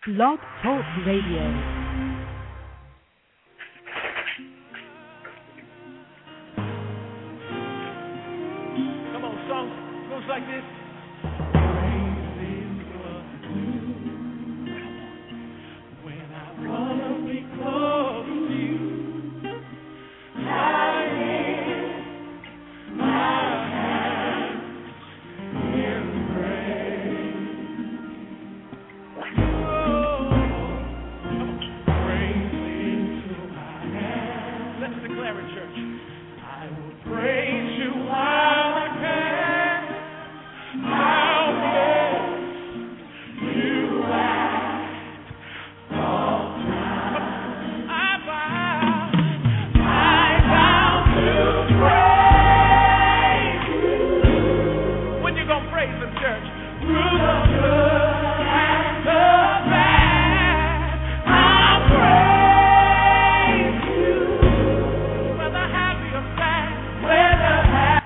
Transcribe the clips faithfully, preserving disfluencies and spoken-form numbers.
Blog Talk Radio. Come on, song goes like this. When I wanna be close to you, I lift my hands in praise. Oh, praising to my hands. Let's declare it, church. I will praise you while I can. I'll bless you at all times. I vow, I vow to praise you. When you gonna praise him, church? Through the good and the bad, I'll praise you. Whether happy or sad, whether happy.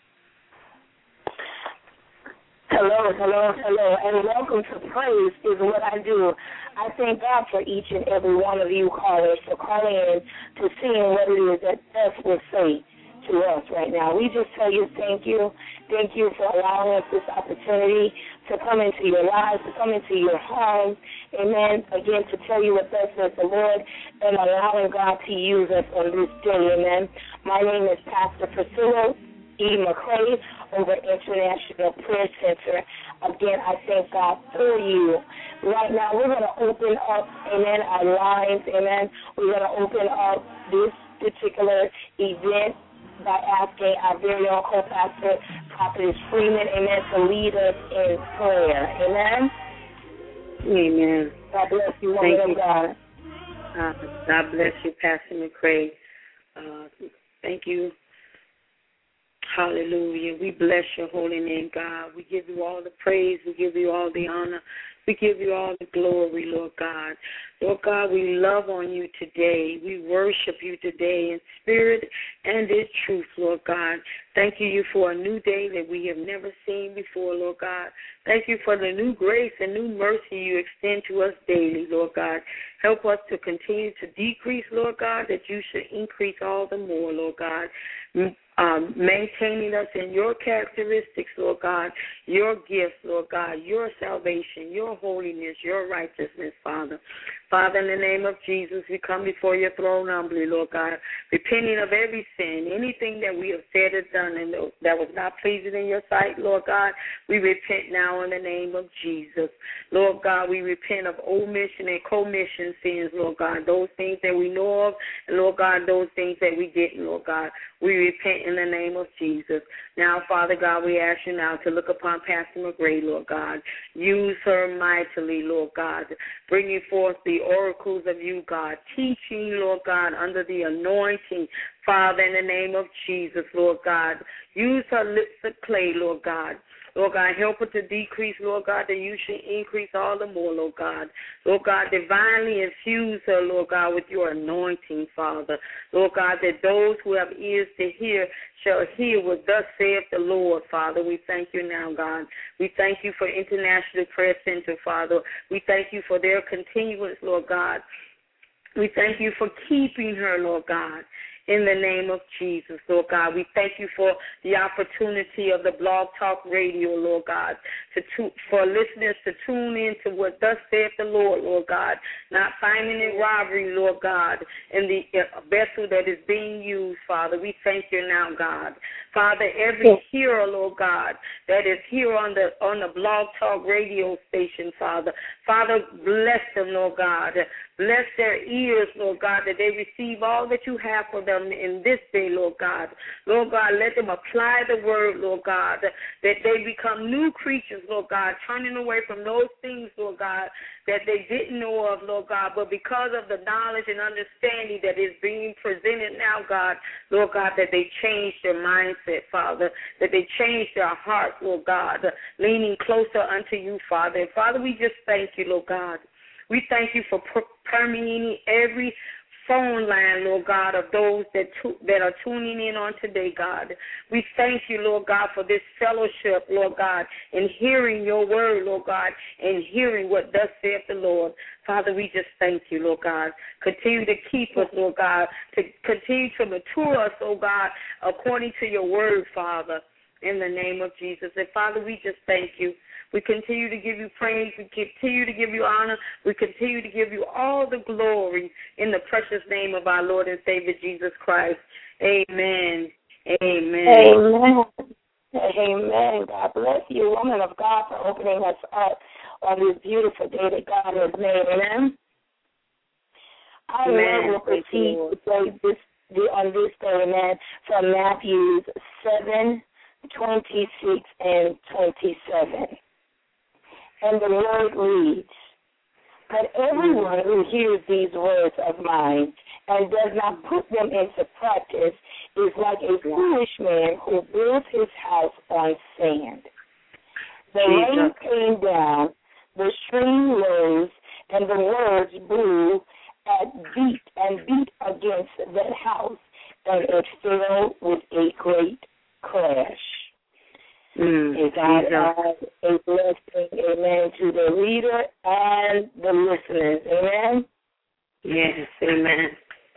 Hello, hello, hello, and welcome to Praise is What I Do. I thank God for each and every one of you callers for calling in to seeing what it is that us will say to us right now. We just tell you thank you. Thank you for allowing us this opportunity to come into your lives, to come into your home. Amen. Again, to tell you what thus says the Lord and allowing God to use us on this day. Amen. My name is Pastor Priscilla E. McCray over International Prayer Center. Again, I thank God for you. Right now, we're going to open up, amen, our lines, amen. We're going to open up this particular event by asking our very own co-pastor, Prophetess Freeman, amen, to lead us in prayer. Amen. Amen. God bless you, Thank woman you. of God. Uh, God bless you, Pastor McCray. Uh, thank you. Hallelujah. We bless your holy name, God. We give you all the praise. We give you all the honor. We give you all the glory, Lord God. Lord God, we love on you today. We worship you today in spirit and in truth, Lord God. Thank you for a new day that we have never seen before, Lord God. Thank you for the new grace and new mercy you extend to us daily, Lord God. Help us to continue to decrease, Lord God, that you should increase all the more, Lord God. Um, maintaining us in your characteristics, Lord God, your gifts, Lord God, your salvation, your holiness, your righteousness, Father. Father, in the name of Jesus, we come before your throne humbly, Lord God, repenting of every sin, anything that we have said or done and that was not pleasing in your sight, Lord God. We repent now in the name of Jesus. Lord God, we repent of omission and commission sins, Lord God, those things that we know of, and Lord God, those things that we didn't, Lord God. We repent in the name of Jesus. Now, Father God, we ask you now to look upon Pastor McGray, Lord God. Use her mightily, Lord God, bringing forth the oracles of you, God, teaching, Lord God, under the anointing, Father, in the name of Jesus, Lord God. Use her lips of clay, Lord God. Lord God, help her to decrease, Lord God, that you should increase all the more, Lord God. Lord God, divinely infuse her, Lord God, with your anointing, Father. Lord God, that those who have ears to hear shall hear what thus saith the Lord, Father. We thank you now, God. We thank you for International Prayer Center, Father. We thank you for their continuance, Lord God. We thank you for keeping her, Lord God. In the name of Jesus, Lord God, we thank you for the opportunity of the Blog Talk Radio, Lord God, to, to for listeners to tune in to what thus saith the Lord, Lord God, not finding it robbery, Lord God, in the vessel that is being used, Father. We thank you now, God. Father, every hearer, Lord God, that is here on the on the Blog Talk Radio station, Father. Father, bless them, Lord God. Bless their ears, Lord God, that they receive all that you have for them in this day, Lord God. Lord God, let them apply the word, Lord God, that they become new creatures, Lord God, turning away from those things, Lord God, that they didn't know of, Lord God, but because of the knowledge and understanding that is being presented now, God, Lord God, that they change their mindset, Father, that they change their heart, Lord God, leaning closer unto you, Father. And Father, we just thank you, Lord God. We thank you for per- permeating every phone line, Lord God, of those that tu- that are tuning in on today, God. We thank you, Lord God, for this fellowship, Lord God, and hearing your word, Lord God, and hearing what thus saith the Lord. Father, we just thank you, Lord God. Continue to keep us, Lord God, to continue to mature us, oh God, according to your word, Father, in the name of Jesus. And Father, we just thank you. We continue to give you praise. We continue to give you honor. We continue to give you all the glory in the precious name of our Lord and Savior, Jesus Christ. Amen. Amen. Amen. Amen. God bless you, woman of God, for opening us up on this beautiful day that God has made. Amen. Our Lord will proceed to say this on this day, amen, from Matthew seven, twenty-six and twenty-seven. And the word reads, "But everyone who hears these words of mine and does not put them into practice is like a foolish man who builds his house on sand. The rain came down, the stream rose, and the words blew and beat and beat against that house, and it fell with a great crash." Mm, Is God add a blessing, amen, to the reader and the listeners, amen? Yes, amen.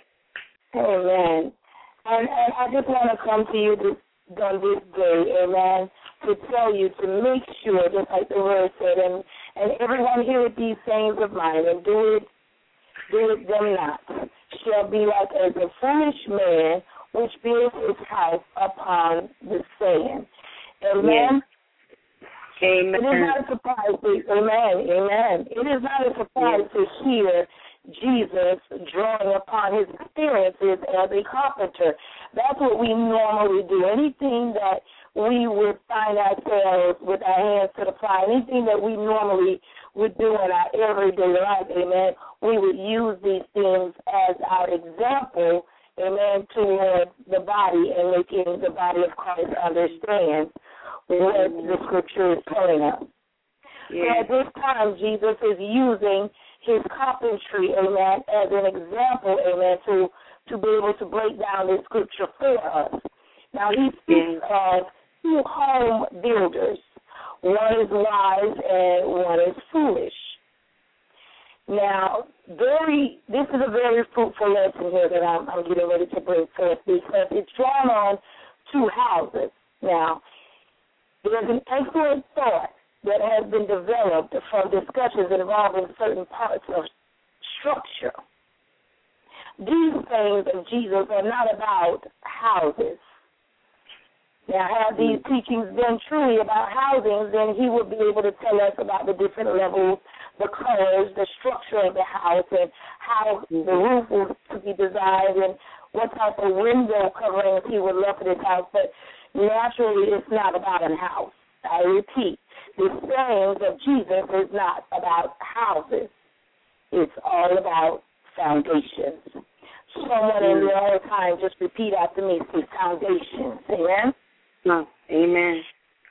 Amen. And, and I just want to come to you this, on this day, amen, to tell you to make sure, just like the word said, and, and everyone heareth these sayings of mine, and do it, do it them not, shall be like as a foolish man which builds his house upon the sand. Amen. Yes. Amen. It is not a surprise. To, amen. Amen. It is not a surprise yes. to hear Jesus drawing upon his experiences as a carpenter. That's what we normally do. Anything that we would find ourselves with our hands to the plow, anything that we normally would do in our everyday life, amen, we would use these things as our example, amen, toward the body and making the body of Christ understand what the scripture is telling us. Yeah. So at this time, Jesus is using his carpentry, amen, as an example, amen, to, to be able to break down this scripture for us. Now, he speaks yeah. of two home builders. One is wise and one is foolish. Now, very, this is a very fruitful lesson here that I'm, I'm getting ready to bring forth because it's drawn on two houses. Now, there's an excellent thought that has been developed from discussions involving certain parts of structure. These things of Jesus are not about houses. Now, had these teachings been truly about housing, then he would be able to tell us about the different levels, the colors, the structure of the house, and how the roof was to be designed, and what type of window coverings he would love for this house. But naturally, it's not about a house. I repeat, the sayings of Jesus is not about houses. It's all about foundations. Someone in the other time just repeat after me, say foundations. Amen? No. Amen.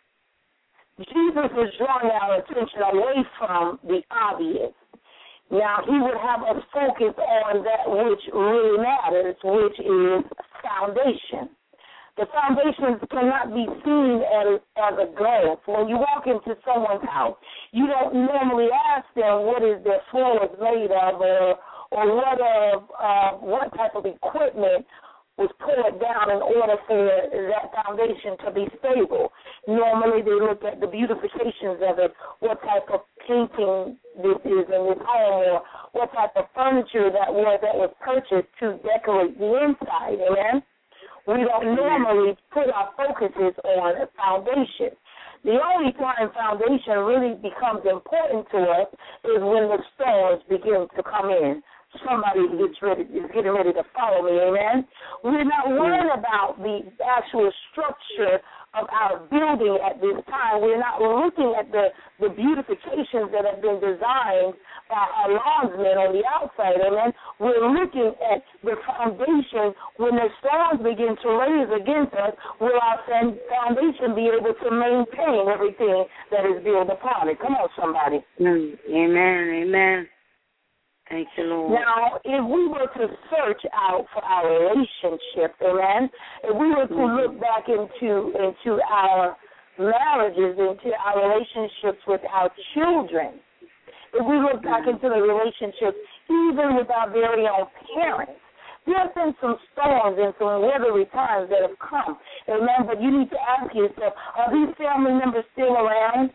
Jesus is drawing our attention away from the obvious. Now, he would have us focus on that which really matters, which is foundation. The foundations cannot be seen as, as a glance. When you walk into someone's house, you don't normally ask them what is their floors made of or, or what, of, uh, what type of equipment was poured down in order for that foundation to be stable. Normally they look at the beautifications of it, what type of painting this is in this home, or what type of furniture that was that was purchased to decorate the inside, amen? We don't normally put our focuses on a foundation. The only time foundation really becomes important to us is when the storms begin to come in. Somebody gets ready, is getting ready to follow me, amen? We're not worried about the actual structure of our building at this time. We're not looking at the, the beautifications that have been designed by our lawnsmen on the outside, amen? We're looking at the foundation. When the storms begin to raise against us, will our foundation be able to maintain everything that is built upon it? Come on, somebody. Amen, amen. Thank you, Lord. Now, if we were to search out for our relationship, amen, if we were to mm-hmm. look back into into our marriages, into our relationships with our children, if we look back mm-hmm. into the relationships even with our very own parents, there have been some storms and some weathery times that have come, amen, but you need to ask yourself, are these family members still around?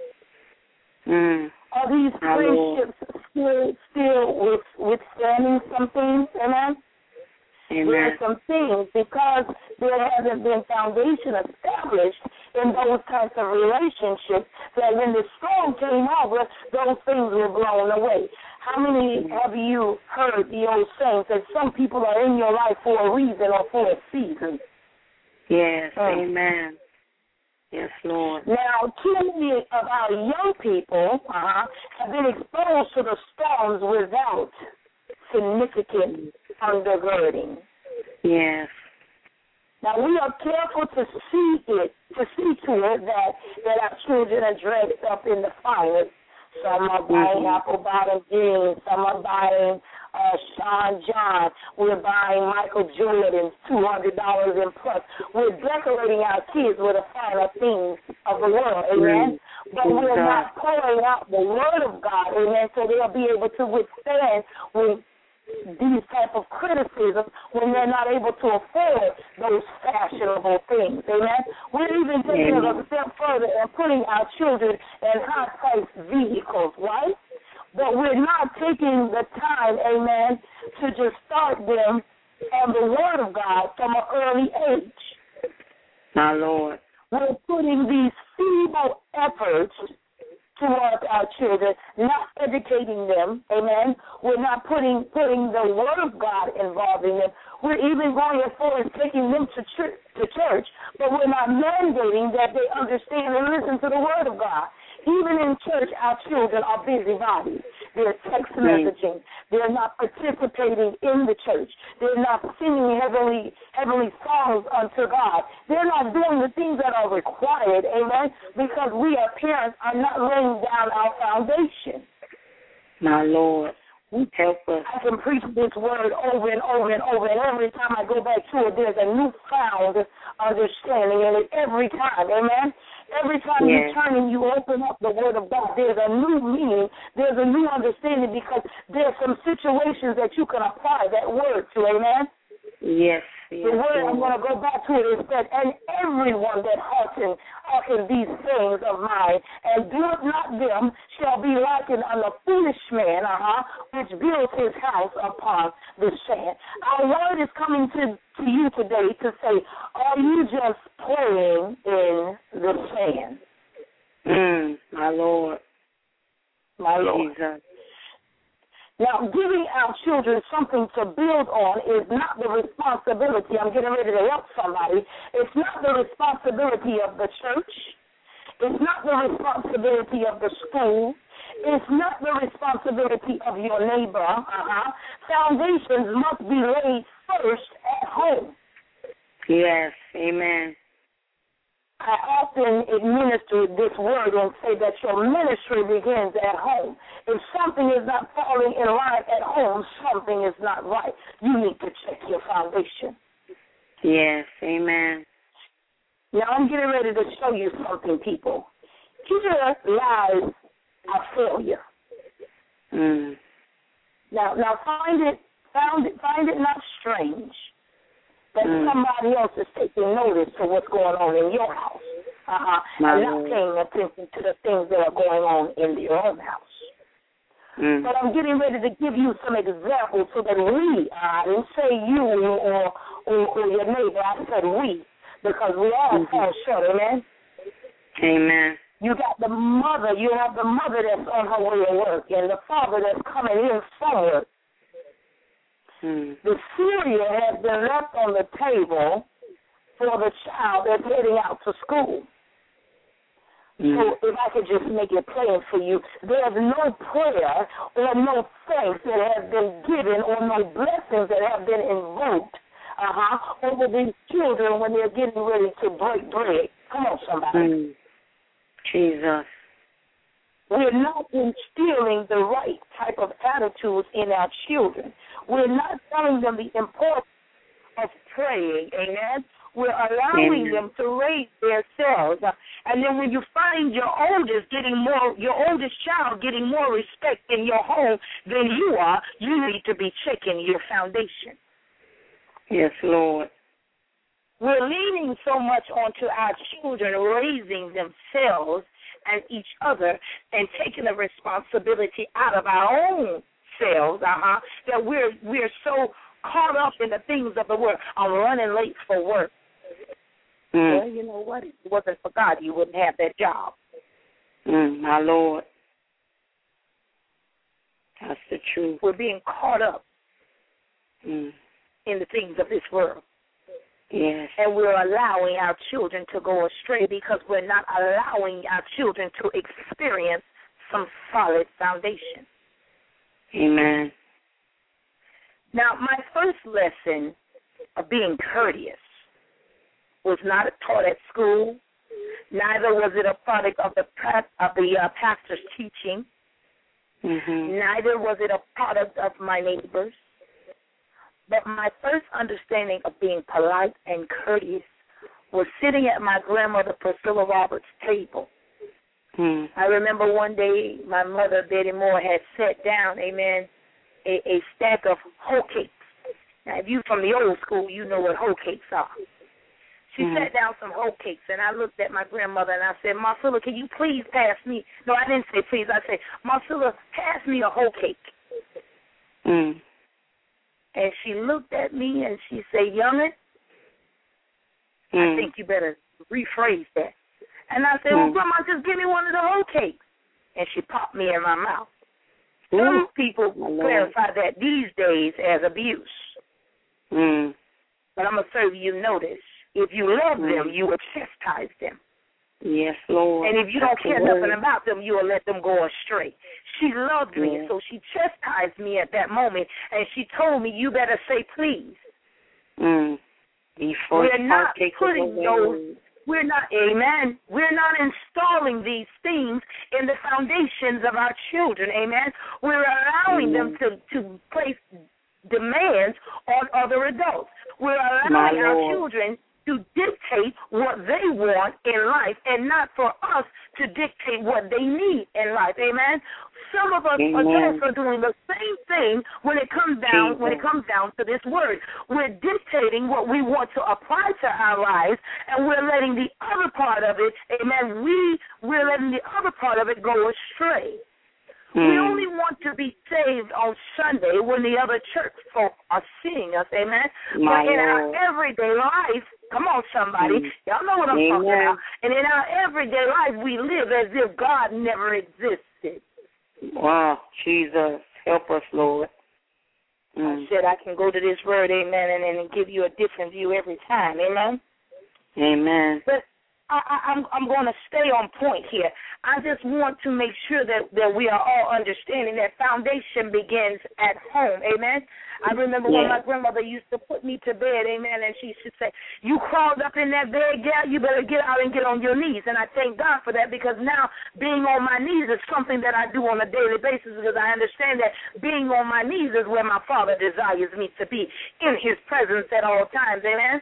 Mm. Are these friendships still, still with, withstanding some things, amen? Amen? There are some things, because there hasn't been foundation established in those types of relationships, that when the storm came over, those things were blown away. How many have you heard the old saying that some people are in your life for a reason or for a season? Yes, mm. amen. Yes, Lord. Now, too many of our young people uh, have been exposed to the storms without significant undergirding. Yes. Now, we are careful to see it, to see to it that, that our children are dressed up in the finest. Some are buying mm-hmm. apple bottom jeans. Some are buying uh, Sean John. We're buying Michael Jordan, two hundred dollars and plus. We're decorating our kids with the finer things of the world, amen? Mm-hmm. But we're not pouring out the word of God, amen, so they'll be able to withstand with these type of criticism when they're not able to afford those fashionable things, amen? We're even taking it a step further and putting our children in high-priced vehicles, right? But we're not taking the time, amen, to just start them on the Word of God from an early age. My Lord. We're putting these feeble efforts towards our children, not educating them, amen. We're not putting putting the Word of God involved in them. We're even going as far as taking them to church, to church, but we're not mandating that they understand and listen to the Word of God. Even in church, our children are busybodies. They're text messaging. They're not participating in the church. They're not singing heavenly heavenly songs unto God. They're not doing the things that are required, amen, because we as parents are not laying down our foundation. My Lord, help us. I can preach this word over and over and over, and every time I go back to it, there's a newfound understanding in it every time, amen? Every time yes. you turn and you open up the Word of God, there's a new meaning, there's a new understanding, because there's some situations that you can apply that word to, amen? Yes. yes the word, yes. I'm going to go back to it, is that, and everyone that hearkens, hearkens these things of mine, and doeth not them, shall be likened unto a foolish man, uh-huh, which builds his house upon the sand. Our word is coming to to you today to say, are you just playing in the sand? Mm, my Lord. My Lord. Jesus. Now, giving our children something to build on is not the responsibility. I'm getting ready to help somebody. It's not the responsibility of the church. It's not the responsibility of the school. It's not the responsibility of your neighbor. Uh-huh. Foundations must be laid first at home. Yes, amen. I often administer this word and say that your ministry begins at home. If something is not falling in line at home, something is not right. You need to check your foundation. Yes, amen. Now I'm getting ready to show you something, people. Here lies our failure. Mm. Now, now find it, found it, find it not strange that mm. somebody else is taking notice to what's going on in your house, uh-huh, and not paying attention to the things that are going on in your own house. Mm. But I'm getting ready to give you some examples so that we, I didn't say you or, or, or your neighbor, I said we, because we all mm-hmm. fall short, amen? Amen. You got the mother, you have the mother that's on her way to work, and the father that's coming in from work. Mm. The cereal has been left on the table for the child that's heading out to school. Mm. So if I could just make it plain for you, there's no prayer or no thanks that has been given or no blessings that have been invoked uh-huh, over these children when they're getting ready to break bread. Come on, somebody. Mm. Jesus. We're not instilling the right type of attitudes in our children. We're not telling them the importance of praying, amen? We're allowing them to raise themselves. Uh, and then when you find your oldest getting more, your oldest child getting more respect in your home than you are, you need to be checking your foundation. Yes, Lord. We're leaning so much onto our children raising themselves and each other and taking the responsibility out of our own selves, uh-huh, that we're we're so caught up in the things of the world. I'm running late for work. Mm. Well, you know what? If it wasn't for God, you wouldn't have that job. Mm, my Lord. That's the truth. We're being caught up mm. in the things of this world. Yes. And we're allowing our children to go astray because we're not allowing our children to experience some solid foundation. Amen. Now, my first lesson of being courteous was not taught at school. Neither was it a product of the of the uh, pastor's teaching. Mm-hmm. Neither was it a product of my neighbors. But my first understanding of being polite and courteous was sitting at my grandmother Priscilla Roberts' table. Mm. I remember one day my mother, Betty Moore, had set down, amen, a, a stack of hoe cakes. Now, if you're from the old school, you know what hoe cakes are. She mm. set down some hoe cakes, and I looked at my grandmother, and I said, Marcella, can you please pass me? No, I didn't say please. I said, Marcella, pass me a hoe cake. Mm. And she looked at me, and she said, youngin', mm. I think you better rephrase that. And I said, well, mm. Grandma, just give me one of the hoe cakes. And she popped me in my mouth. Mm. Some people clarify that these days as abuse. Mm. But I'm going to serve you notice. If you love mm. them, you will chastise them. Yes, Lord. And if you don't That's care nothing about them, you will let them go astray. She loved me, yeah. so she chastised me at that moment, and she told me, you better say please. Mm. Before we're not putting those, we're not, amen, we're not installing these things in the foundations of our children, amen. We're allowing mm. them to, to place demands on other adults. We're allowing our children to dictate what they want in life and not for us to dictate what they need in life. Amen? Some of us Amen. adults are doing the same thing when it comes down Jesus. when it comes down to this word. We're dictating what we want to apply to our lives, and we're letting the other part of it, amen, we, we're letting the other part of it go astray. Mm. We only want to be saved on Sunday when the other church folk are seeing us, amen? My but in Lord. our everyday life, come on, somebody, mm. y'all know what I'm amen. talking about. And in our everyday life, we live as if God never existed. Wow, Jesus, help us, Lord. Mm. I said I can go to this word, amen, and, and give you a different view every time, amen? Amen. But I, I, I'm, I'm going to stay on point here. I just want to make sure that, that we are all understanding that foundation begins at home, amen? I remember yeah. when my grandmother used to put me to bed, amen, and she should say, you crawled up in that bed, gal, you better get out and get on your knees. And I thank God for that, because now being on my knees is something that I do on a daily basis, because I understand that being on my knees is where my Father desires me to be, in his presence at all times, amen?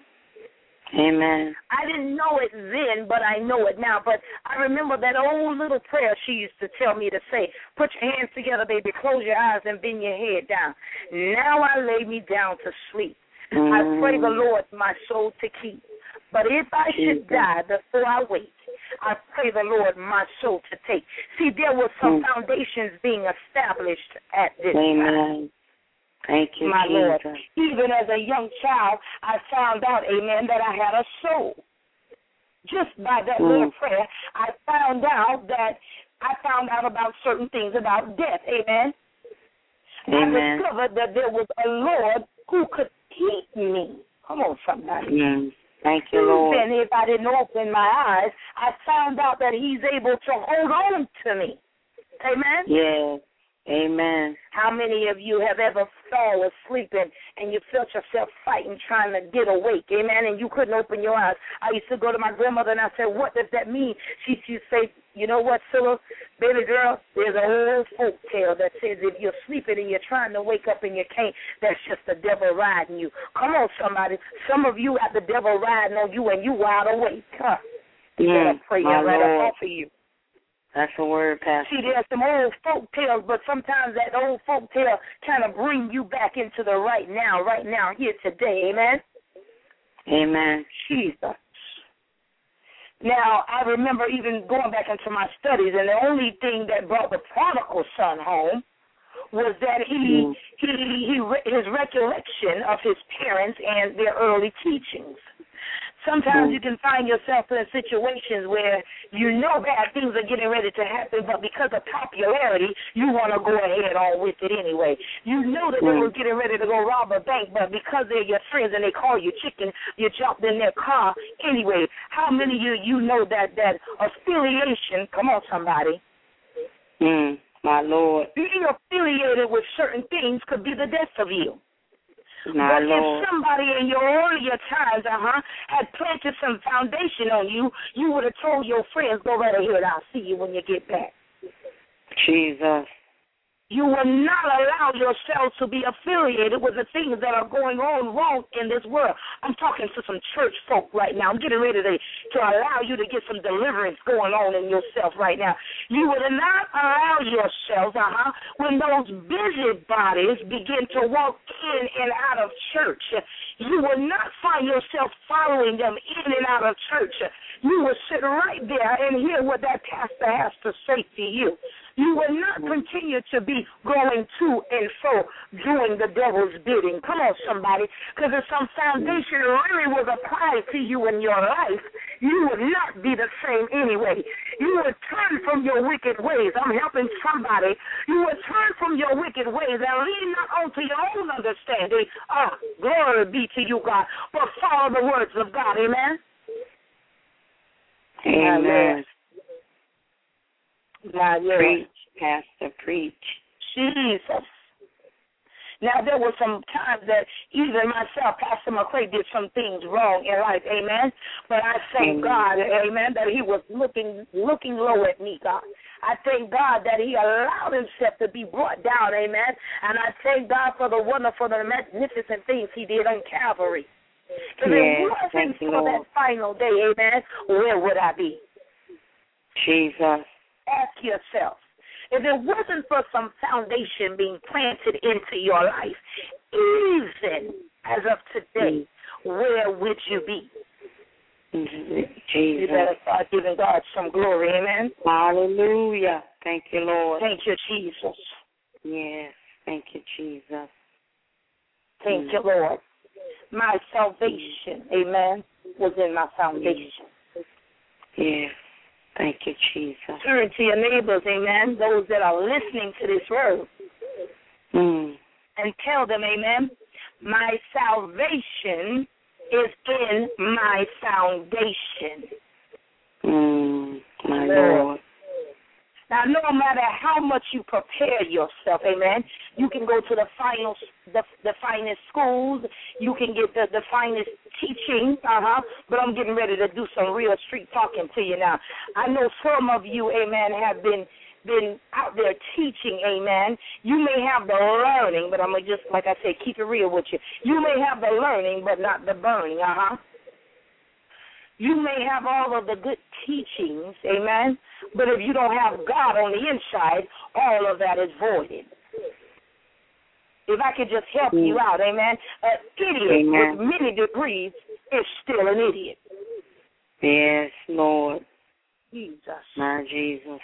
Amen. I didn't know it then, but I know it now. But I remember that old little prayer she used to tell me to say, put your hands together, baby, close your eyes and bend your head down. Now I lay me down to sleep. Mm. I pray the Lord my soul to keep. But if I should die before I wake, I pray the Lord my soul to take. See, there were some mm. foundations being established at this Amen. time. Thank you, my Jesus. Lord. Even as a young child, I found out, amen, that I had a soul. Just by that mm. little prayer, I found out that I found out about certain things about death, amen. Amen. I discovered that there was a Lord who could keep me. Come on, somebody. Mm. Thank you, Lord. Even if I didn't open my eyes, I found out that he's able to hold on to me. Amen? Yes. Amen. How many of you have ever fallen asleep and, and you felt yourself fighting, trying to get awake, amen, and you couldn't open your eyes? I used to go to my grandmother and I said, what does that mean? She used to say, you know what, Scylla, Baby girl, there's an old folk tale that says if you're sleeping and you're trying to wake up and you can't, that's just the devil riding you. Come on, somebody. Some of you have the devil riding on you and you wide awake. Huh? You mm, better pray my right Lord. up off of you. That's a word, Pastor. See, there's some old folk tales, but sometimes that old folk tale kind of bring you back into the right now, right now, here today. Amen? Amen. Jesus. Now, I remember even going back into my studies, and the only thing that brought the prodigal son home was that he, mm. he, he, his recollection of his parents and their early teachings. Sometimes you can find yourself in situations where you know bad things are getting ready to happen, but because of popularity, you want to go ahead on with it anyway. You know that they were getting ready to go rob a bank, but because they're your friends and they call you chicken, you jumped in their car anyway. How many of you, you know that, that affiliation, come on somebody. Mm, my Lord. Being affiliated with certain things could be the death of you. My but Lord. If somebody in your earlier times, uh-huh, had planted some foundation on you, you would have told your friends, go right ahead, I'll see you when you get back. Jesus. You will not allow yourselves to be affiliated with the things that are going on wrong in this world. I'm talking to some church folk right now. I'm getting ready to, to allow you to get some deliverance going on in yourself right now. You will not allow yourselves, uh-huh, when those busybodies begin to walk in and out of church. You will not find yourself following them in and out of church. You will sit right there and hear what that pastor has to say to you. You will not continue to be going to and fro doing the devil's bidding. Come on, somebody, because if some foundation really was applied to you in your life, you would not be the same anyway. You would turn from your wicked ways. I'm helping somebody. You would turn from your wicked ways and lean not onto your own understanding. Ah, glory be to you, God, but follow the words of God. Amen? Amen. Now, yeah. Preach, Pastor, preach. Jesus. Now, there were some times that even myself, Pastor McCray, did some things wrong in life, amen? But I thank amen. God, amen, that he was looking looking low at me, God. I thank God that he allowed himself to be brought down, amen? And I thank God for the wonderful and magnificent things he did on Calvary. If yes, it wasn't for that final day, amen, where would I be? Jesus. Ask yourself, if it wasn't for some foundation being planted into your life, even as of today, where would you be? Jesus. You better start giving God some glory, amen? Hallelujah. Thank you, Lord. Thank you, Jesus. Yes, thank you, Jesus. Thank mm. you, Lord. My salvation, mm. amen, was in my foundation. Yes. Thank you, Jesus. Turn to your neighbors, amen, those that are listening to this word, mm. and tell them, amen, my salvation is in my foundation. Mm, my Lord. Now, no matter how much you prepare yourself, amen, you can go to the final, the, the finest schools, you can get the, the finest teaching, uh-huh, but I'm getting ready to do some real street talking to you now. I know some of you, amen, have been been out there teaching, amen. You may have the learning, but I'm going to just, like I said, keep it real with you. You may have the learning, but not the burning, uh-huh. You may have all of the good teachings, amen, but if you don't have God on the inside, all of that is voided. If I could just help you out, amen, an idiot amen. with many degrees is still an idiot. Yes, Lord. Jesus. My Jesus.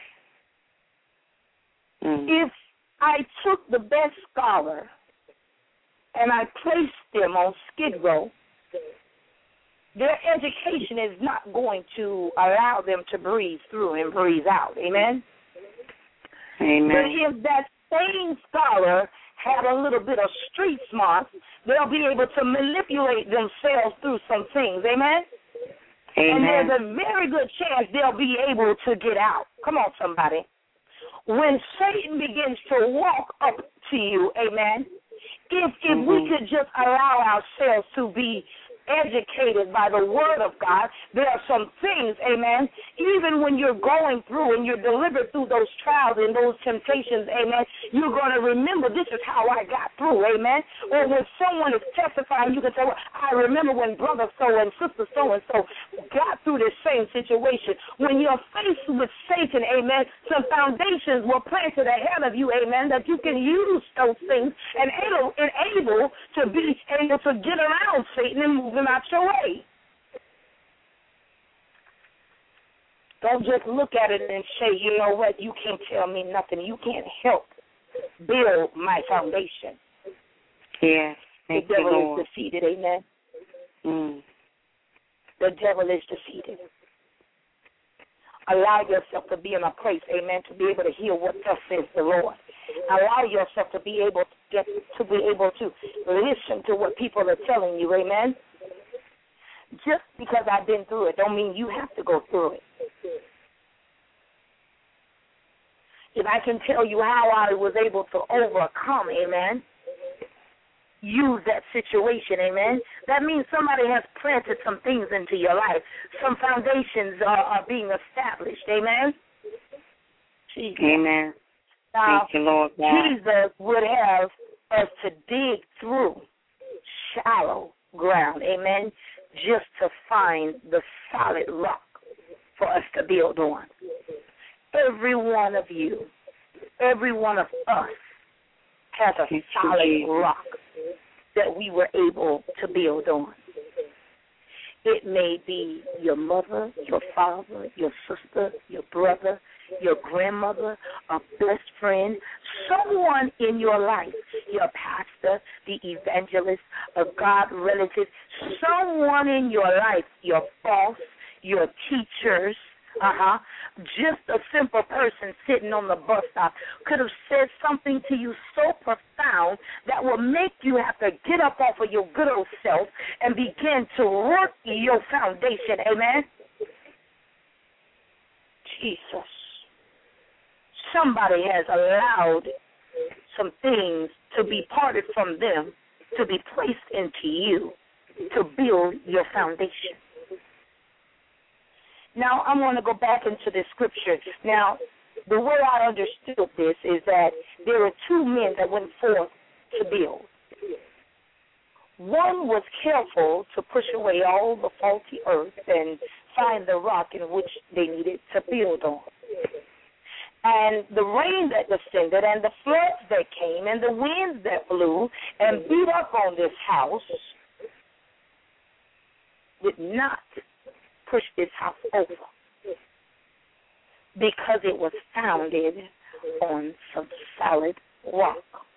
Mm. If I took the best scholar and I placed them on Skid Row, their education is not going to allow them to breathe through and breathe out. Amen? Amen. But if that same scholar had a little bit of street smarts, they'll be able to manipulate themselves through some things. Amen? Amen. And there's a very good chance they'll be able to get out. Come on, somebody. When Satan begins to walk up to you, amen, if if mm-hmm. we could just allow ourselves to be educated by the word of God, there are some things, amen, even when you're going through and you're delivered through those trials and those temptations, amen, you're going to remember this is how I got through, amen. Or when someone is testifying, you can say, well, I remember when brother so and sister so and so got through this same situation. When you're faced with Satan, amen, some foundations were planted ahead of you, amen, that you can use those things and able, and able to be able to get around Satan and move him out your way. Don't just look at it and say, you know what, you can't tell me nothing. You can't help build my foundation. Yes, the devil Lord. is defeated, amen. Mm. The devil is defeated. Allow yourself to be in a place, amen, to be able to hear what thus says the Lord. Allow yourself to be able to get to be able to listen to what people are telling you, amen. Just because I've been through it don't mean you have to go through it. If I can tell you how I was able to overcome, amen, use that situation, amen, that means somebody has planted some things into your life. Some foundations are, are being established, amen. Jesus. Amen. Now, Thank you, Lord God. Jesus would have us to dig through shallow ground, amen, just to find the solid rock for us to build on. Every one of you, every one of us has a solid rock that we were able to build on. It may be your mother, your father, your sister, your brother, your grandmother, a best friend, someone in your life, your pastor, the evangelist, a God relative, someone in your life, your boss, your teachers, uh-huh, just a simple person sitting on the bus stop could have said something to you so profound that will make you have to get up off of your good old self and begin to work your foundation, amen? Jesus. Somebody has allowed some things to be parted from them to be placed into you to build your foundation. Now, I'm going to go back into the scripture. Now, the way I understood this is that there were two men that went forth to build. One was careful to push away all the faulty earth and find the rock in which they needed to build on. And the rain that descended and the floods that came and the winds that blew and beat up on this house did not push this house over because it was founded on some solid rock.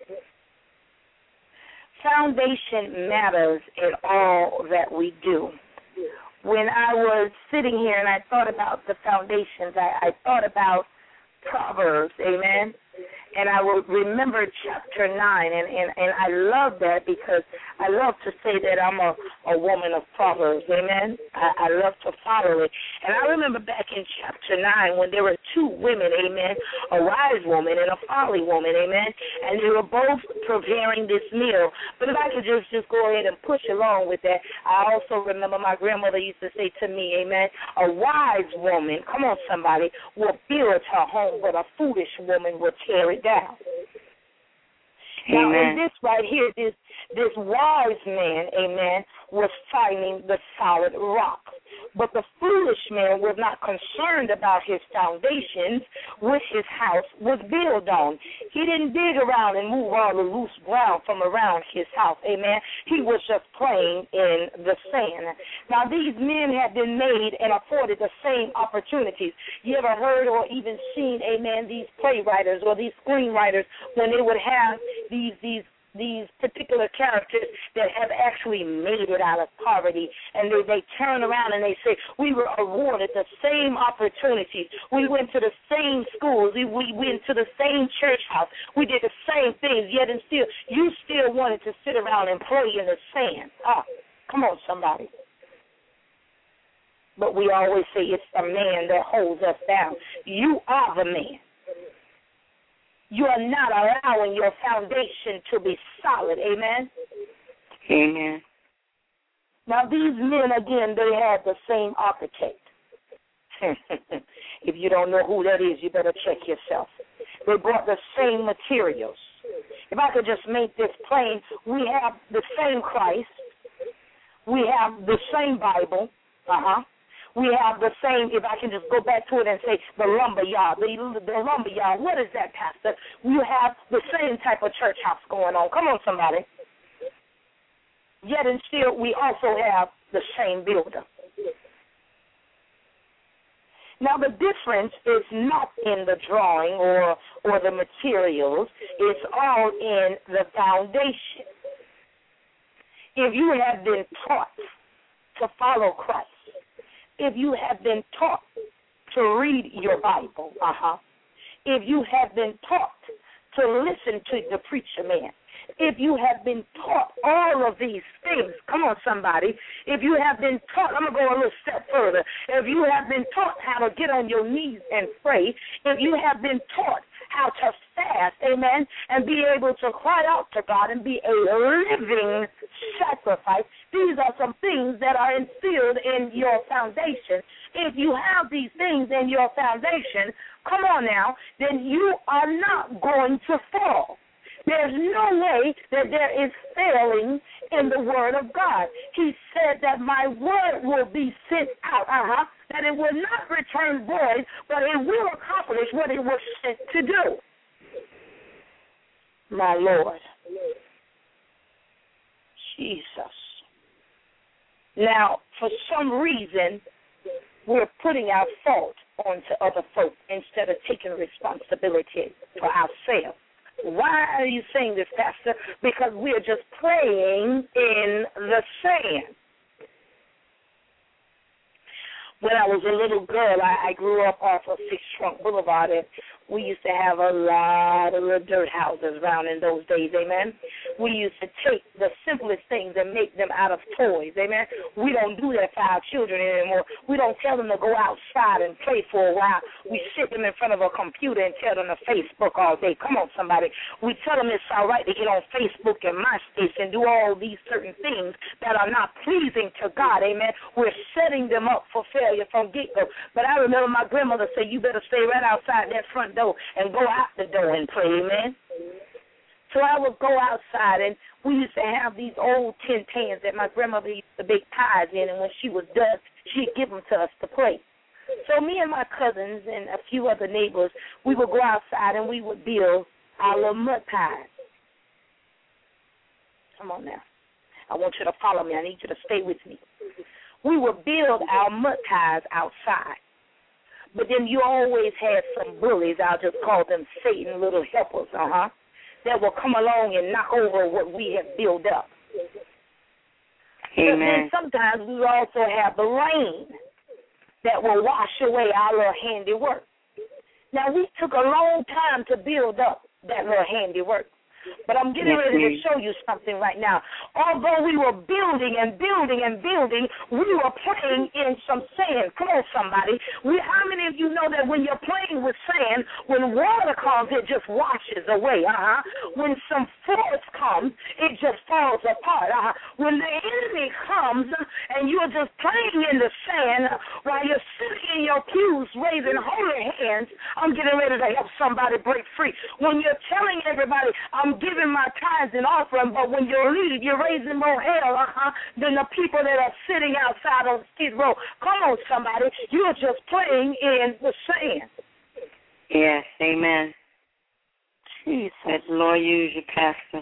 Foundation matters in all that we do. When I was sitting here and I thought about the foundations, I, I thought about Proverbs, amen? And I will remember chapter nine, and, and, and I love that because I love to say that I'm a, a woman of Proverbs, amen? I, I love to follow it. And I remember back in chapter nine when there were two women, amen, a wise woman and a folly woman, amen, and they were both preparing this meal. But if I could just, just go ahead and push along with that, I also remember my grandmother used to say to me, amen, a wise woman, come on somebody, will build her home, but a foolish woman will tear it down. Now, in this right here, this this wise man, amen, was finding the solid rock. But the foolish man was not concerned about his foundations, which his house was built on. He didn't dig around and move all the loose ground from around his house, amen. He was just playing in the sand. Now, these men had been made and afforded the same opportunities. You ever heard or even seen, amen, these playwriters or these screenwriters when they would have these these these particular characters that have actually made it out of poverty, and they, they turn around and they say, we were awarded the same opportunities. We went to the same schools. We, we went to the same church house. We did the same things, yet and still, you still wanted to sit around and play in the sand. Ah, come on, somebody. But we always say it's a man that holds us down. You are the man. You are not allowing your foundation to be solid. Amen? Amen. Now, these men, again, they had the same architect. If you don't know who that is, you better check yourself. They brought the same materials. If I could just make this plain, we have the same Christ. We have the same Bible. Uh-huh. We have the same, if I can just go back to it and say, the lumber yard. The, the lumber yard, what is that, Pastor? We have the same type of church house going on. Come on, somebody. Yet and still, we also have the same builder. Now, the difference is not in the drawing or, or the materials. It's all in the foundation. If you have been taught to follow Christ, if you have been taught to read your Bible, uh-huh, if you have been taught to listen to the preacher man, if you have been taught all of these things, come on, somebody, if you have been taught, I'm going to go a little step further, if you have been taught how to get on your knees and pray, if you have been taught how to fast, amen, and be able to cry out to God and be a living sacrifice, these are some things that are instilled in your foundation. If you have these things in your foundation, come on now, then you are not going to fall. There's no way that there is failing in the word of God. He said that my word will be sent out, uh-huh, that it will not return void, but it will accomplish what it was sent to do. My Lord. Jesus. Now, for some reason, we're putting our fault onto other folk instead of taking responsibility for ourselves. Why are you saying this, Pastor? Because we're just playing in the sand. When I was a little girl, I, I grew up off of Six Trunk Boulevard, and we used to have a lot of little dirt houses around in those days, amen? We used to take the simplest things and make them out of toys, amen? We don't do that for our children anymore. We don't tell them to go outside and play for a while. We sit them in front of a computer and tell them to Facebook all day. Come on, somebody. We tell them it's all right to get on Facebook and MySpace and do all these certain things that are not pleasing to God, amen? We're setting them up for failure from get-go. But I remember my grandmother said, you better stay right outside that front door and go out the door and pray, amen? So I would go outside, and we used to have these old tin pans that my grandmother used to bake pies in, and when she was done, she'd give them to us to play. So me and my cousins and a few other neighbors, we would go outside and we would build our little mud pies. Come on now. I want you to follow me. I need you to stay with me. We would build our mud pies outside. But then you always had some bullies, I'll just call them Satan little helpers, uh-huh, that will come along and knock over what we have built up. Amen. But then sometimes we also have the rain that will wash away our little handiwork. Now, we took a long time to build up that little handiwork. But I'm getting ready to show you something right now. Although we were building and building and building, we were playing in some sand. Come on, somebody. We, how many of you know that when you're playing with sand, when water comes, it just washes away? Uh-huh. When some force comes, it just falls apart. Uh-huh. When the enemy comes and you're just playing in the sand while you're sitting in your pews raising holy hands, I'm getting ready to help somebody break free. When you're telling everybody, I'm giving my tithes and offering, but when you leave, you're raising more hell uh-huh, than the people that are sitting outside on Skid Row. Come on, somebody. You're just playing in the sand. Yes, amen. Jesus. Let the Lord use you, Pastor.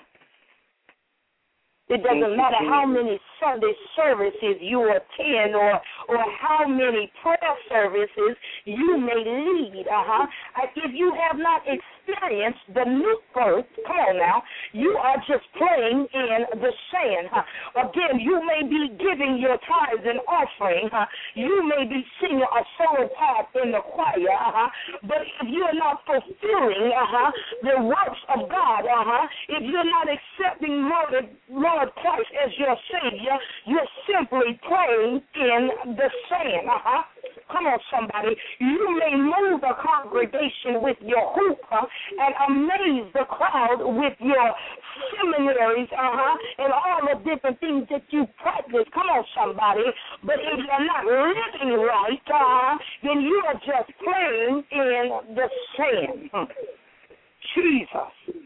It doesn't matter how many Sunday services you attend or or how many prayer services you may lead. Uh-huh. If you have not experienced the new birth, come on now, you are just playing in the sand. Huh? Again, you may be giving your tithes and offering. Huh? You may be singing a solo part in the choir. Uh-huh. But if you're not fulfilling uh-huh, the works of God, uh-huh, if you're not accepting Lord, Lord Christ as your Savior, you're simply playing in the sand. Uh-huh. Come on, somebody. You may move a congregation with your hoopah and amaze the crowd with your seminaries, uh-huh, and all the different things that you practice. Come on, somebody. But if you're not living right, uh, then you are just playing in the sand. Jesus.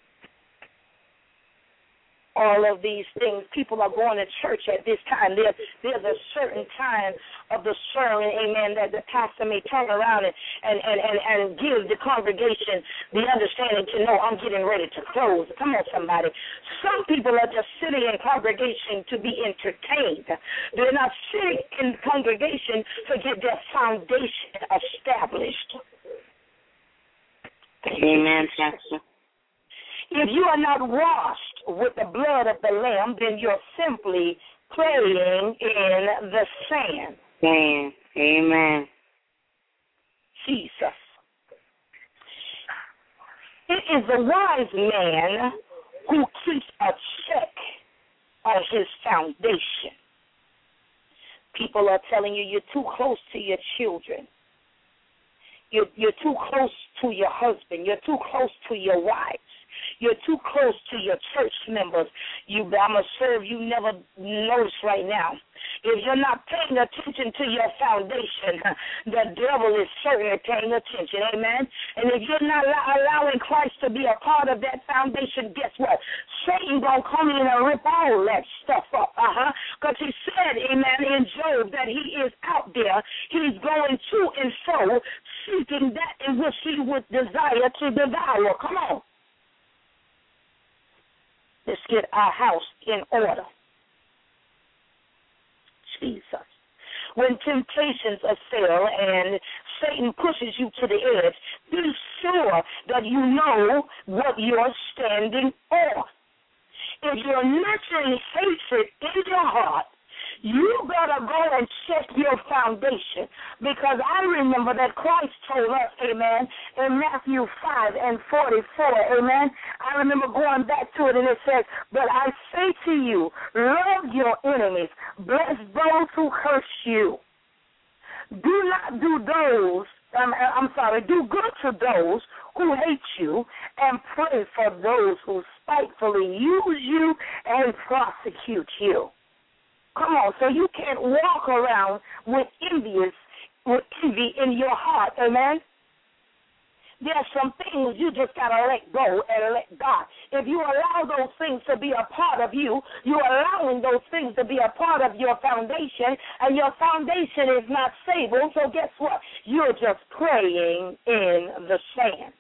All of these things, people are going to church at this time. There, there's a certain time of the sermon, amen, that the pastor may turn around and, and, and, and, and give the congregation the understanding to know I'm getting ready to close. Come on, somebody. Some people are just sitting in congregation to be entertained. They're not sitting in congregation to get their foundation established. Amen, Pastor. If you are not washed with the blood of the Lamb, then you're simply playing in the sand. Amen. Amen. Jesus. It is the wise man who keeps a check on his foundation. People are telling you you're too close to your children. You're, you're too close to your husband. You're too close to your wives. You're too close to your church members. You, I'm going to serve you never notice right now. If you're not paying attention to your foundation, the devil is certainly paying attention, amen? And if you're not allowing Christ to be a part of that foundation, guess what? Satan going to come in and rip all that stuff up, uh-huh. Because he said, amen, in Job that he is out there. He's going to and fro, seeking that in which he would desire to devour. Come on. Let's get our house in order. Jesus. When temptations assail and Satan pushes you to the edge, be sure that you know what you're standing on. If you're nurturing hatred in your heart, you better go and check your foundation, because I remember that Christ told us, amen, in Matthew five and forty-four, amen. I remember going back to it, and it says, but I say to you, love your enemies, bless those who curse you. Do not do those, um, I'm sorry, do good to those who hate you, and pray for those who spitefully use you and prosecute you. Come on, so you can't walk around with envious, with envy in your heart, amen? There's some things you just got to let go and let God. If you allow those things to be a part of you, you're allowing those things to be a part of your foundation, and your foundation is not stable, so guess what? You're just playing in the sand.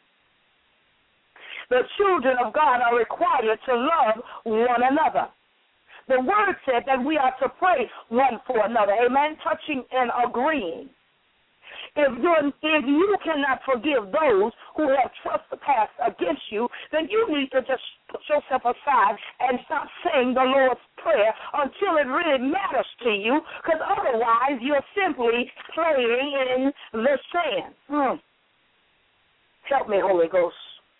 The children of God are required to love one another. The word said that we are to pray one for another, amen, touching and agreeing. If, you're, if you cannot forgive those who have trespassed against you, then you need to just put yourself aside and stop saying the Lord's Prayer until it really matters to you, because otherwise you're simply playing in the sand. Hmm. Help me, Holy Ghost.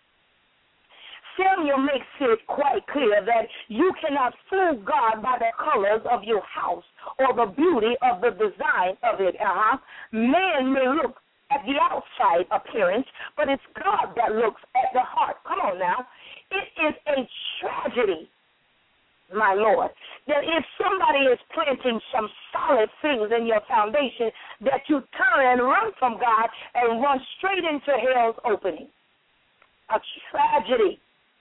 Samuel makes it quite clear that you cannot fool God by the colors of your house or the beauty of the design of it. Uh-huh. Man may look at the outside appearance, but it's God that looks at the heart. Come on now. It is a tragedy, my Lord, that if somebody is planting some solid things in your foundation, that you turn and run from God and run straight into hell's opening. A tragedy.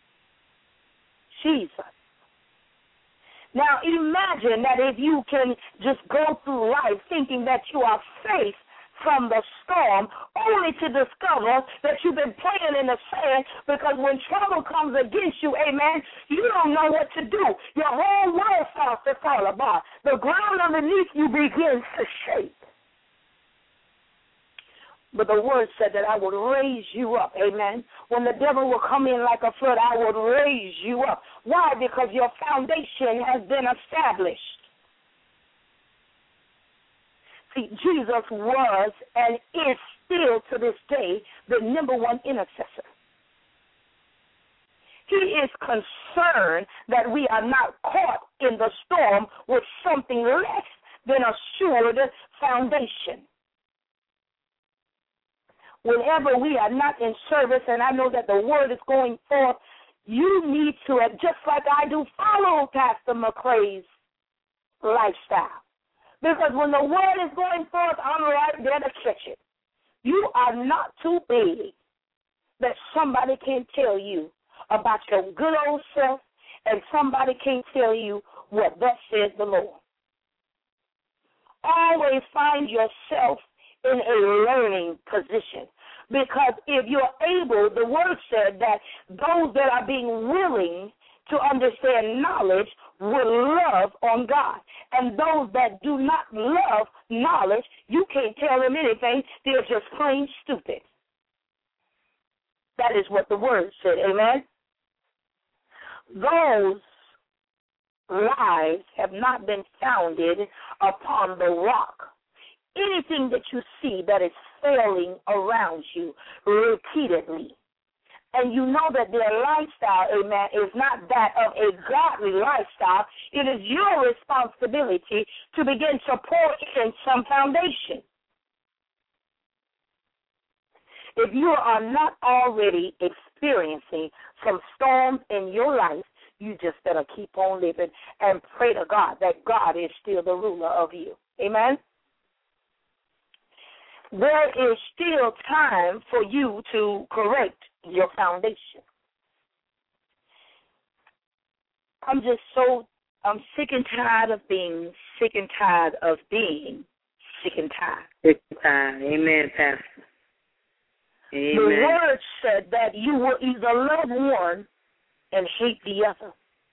Jesus. Now imagine that if you can just go through life thinking that you are safe from the storm, only to discover that you've been playing in the sand, because when trouble comes against you, amen, you don't know what to do. Your whole world starts to fall apart. The ground underneath you begins to shake. But the word said that I would raise you up, amen. When the devil will come in like a flood, I would raise you up. Why? Because your foundation has been established. See, Jesus was and is still to this day the number one intercessor. He is concerned that we are not caught in the storm with something less than a assured foundation. whenever we are not in service, and I know that the word is going forth, you need to, just like I do, follow Pastor McCray's lifestyle. Because when the word is going forth, I'm right there to catch it. You are not too big that somebody can't tell you about your good old self, and somebody can't tell you what thus says the Lord. Always find yourself in a learning position. Because if you're able, the word said that those that are being willing to understand knowledge will love on God. And those that do not love knowledge, you can't tell them anything. They're just plain stupid. That is what the word said. Amen? Those lives have not been founded upon the rock. Anything that you see that is failing around you repeatedly, and you know that their lifestyle, amen, is not that of a godly lifestyle, it is your responsibility to begin to pour in some foundation. If you are not already experiencing some storms in your life, you just better keep on living and pray to God that God is still the ruler of you. Amen? There is still time for you to correct your foundation. I'm just so, I'm sick and tired of being sick and tired of being sick and tired. Sick and tired. Amen, Pastor. Amen. The word said that you will either love one and hate the other.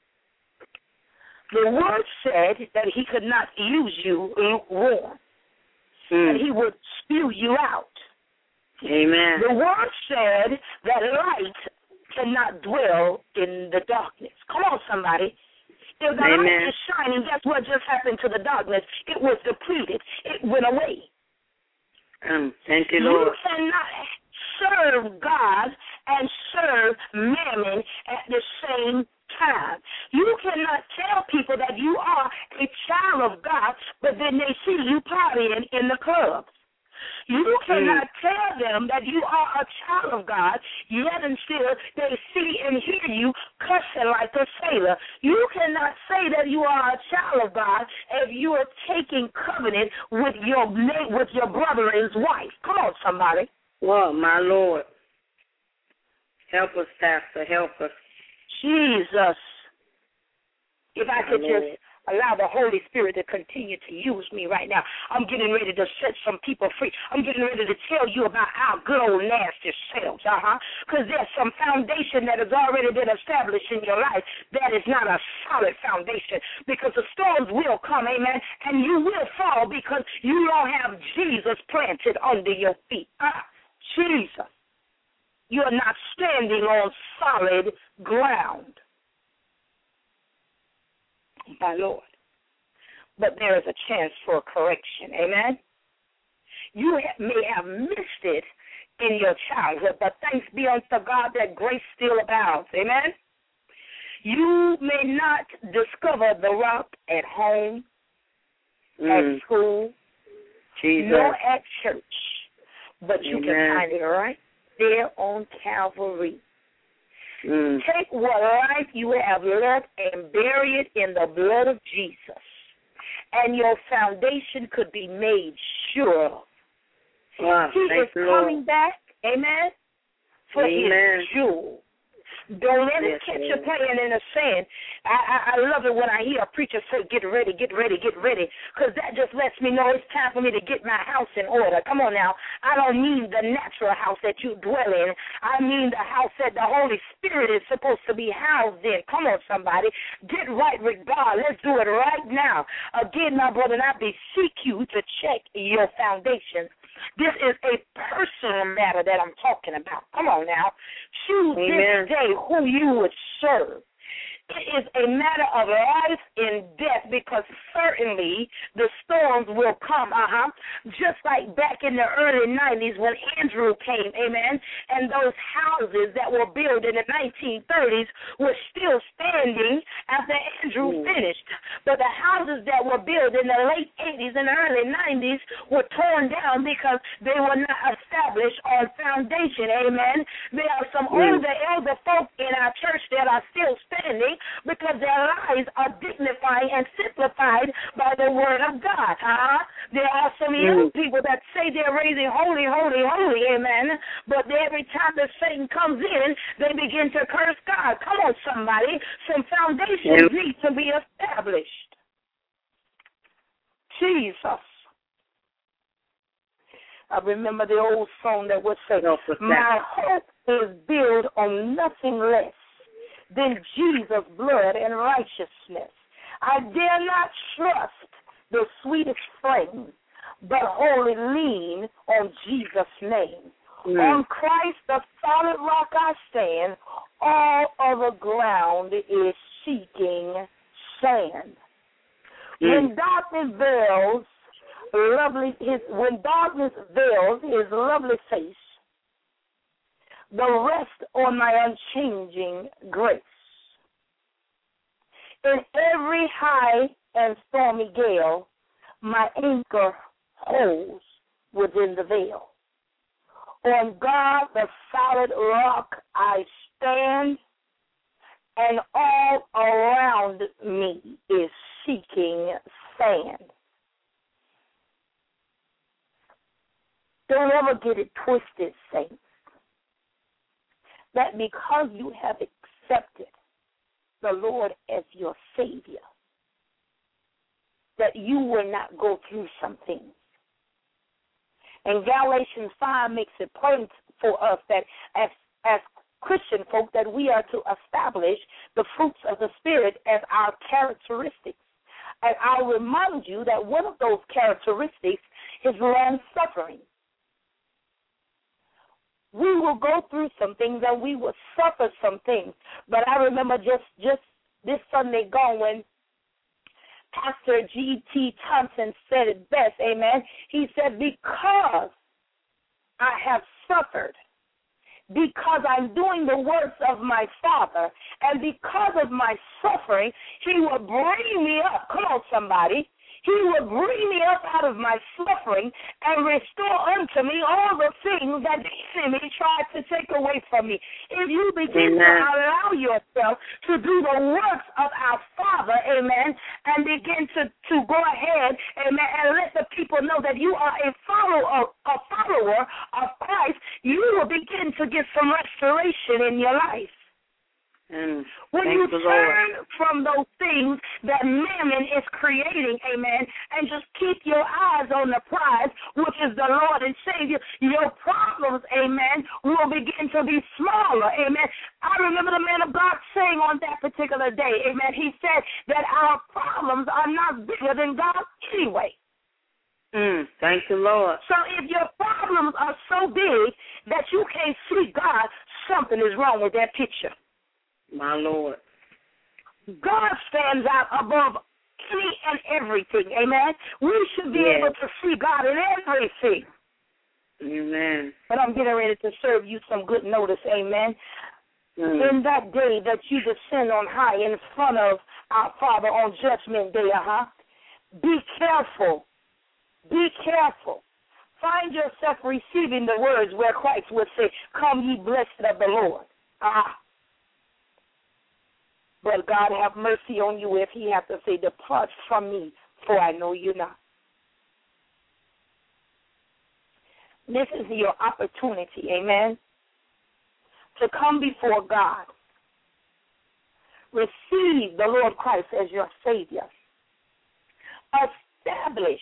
The word said that he could not use you lukewarm. Mm. And he would spew you out. Amen. The word said that light cannot dwell in the darkness. Come on, somebody. If the Amen. light is shining, guess what just happened to the darkness? It was depleted. It went away. Um, thank you, Lord. You cannot serve God and serve mammon at the same time. You cannot tell people that you are a child of God, but then they see you partying in the clubs. You cannot mm. tell them that you are a child of God, yet and still they see and hear you cussing like a sailor. You cannot say that you are a child of God if you are taking covenant with your with your brother's wife. Come on, somebody. Well, my Lord. Help us, Pastor. Help us. Jesus. If I could my just Lord. Allow the Holy Spirit to continue to use me right now. I'm getting ready to set some people free. I'm getting ready to tell you about our good old nasty selves, uh-huh, because there's some foundation that has already been established in your life that is not a solid foundation, because the storms will come, amen, and you will fall because you don't have Jesus planted under your feet. Ah, Jesus. You're not standing on solid ground. My Lord. But there is a chance for correction. Amen? You ha- may have missed it in your childhood, but thanks be unto God that grace still abounds. Amen? You may not discover the rock at home, mm. at school, Jesus. nor at church, but you Amen. can find it right there on Calvary. Mm. Take what life you have left and bury it in the blood of Jesus, and your foundation could be made sure. Wow, he is coming Lord. back, amen, for amen. his jewel. Don't let yes, it catch Lord. you playing in the sand. I, I, I love it when I hear a preacher say, get ready, get ready, get ready, because that just lets me know it's time for me to get my house in order. Come on now. I don't mean the natural house that you dwell in. I mean the house that the Holy Spirit is supposed to be housed in. Come on, somebody. Get right with God. Let's do it right now. Again, my brother, and I beseech you to check your foundation. This is a personal matter that I'm talking about. Come on now. Choose Amen. this day who you would serve. It is a matter of life and death, because certainly the storms will come, uh-huh, just like back in the early nineties when Andrew came, amen, and those houses that were built in the nineteen thirties were still standing after Andrew finished. But the houses that were built in the late eighties and early nineties were torn down because they were not established on foundation. Amen. There are some older elder folk in our church that are still standing because their lives are dignified and simplified by the word of God. Huh? There are some young people that say they're raising holy, holy, holy. Amen. But every time that Satan comes in, they begin to curse God. Come on, somebody. Some foundations need to be established. Jesus. I remember the old song that would say, my hope is built on nothing less than Jesus' blood and righteousness. I dare not trust the sweetest frame, but wholly lean on Jesus' name. Mm. On Christ, the solid rock I stand, all other ground is seeking sand. Mm. When darkness veils lovely his when darkness veils his lovely face, the rest on my unchanging grace. In every high and stormy gale, my anchor holds within the veil. On God, the solid rock, I stand, and all around me is seeking sand. Don't ever get it twisted, saints, that because you have accepted the Lord as your Savior, that you will not go through some things. And Galatians five makes it plain for us that as as Christian folk that we are to establish the fruits of the Spirit as our characteristics. And I'll remind you that one of those characteristics is long-suffering. We will go through some things and we will suffer some things. But I remember just, just this Sunday gone when Pastor G T Thompson said it best, amen. He said, because I have suffered, because I'm doing the works of my Father, and because of my suffering, he will bring me up. Come on, somebody. He will bring me up out of my suffering and restore unto me all the things that the enemy tried to take away from me. If you begin amen. To allow yourself to do the works of our Father, amen, and begin to, to go ahead, amen, and let the people know that you are a follower, a follower of Christ, you will begin to get some restoration in your life. Mm, when you turn Lord. From those things that mammon is creating, amen, and just keep your eyes on the prize, which is the Lord and Savior, your problems, amen, will begin to be smaller, amen. I remember the man of God saying on that particular day, amen, he said that our problems are not bigger than God anyway. Mm, thank you, Lord. So if your problems are so big that you can't see God, something is wrong with that picture. My Lord. God stands out above any and everything, amen? We should be yes. able to see God in everything. Amen. But I'm getting ready to serve you some good notice, amen? Mm. In that day that you descend on high in front of our Father on Judgment Day, uh-huh, be careful. Be careful. Find yourself receiving the words where Christ would say, come ye blessed of the Lord. Ah. Uh-huh. But God have mercy on you if he have to say, depart from me, for I know you not. This is your opportunity, amen, to come before God. Receive the Lord Christ as your Savior. Establish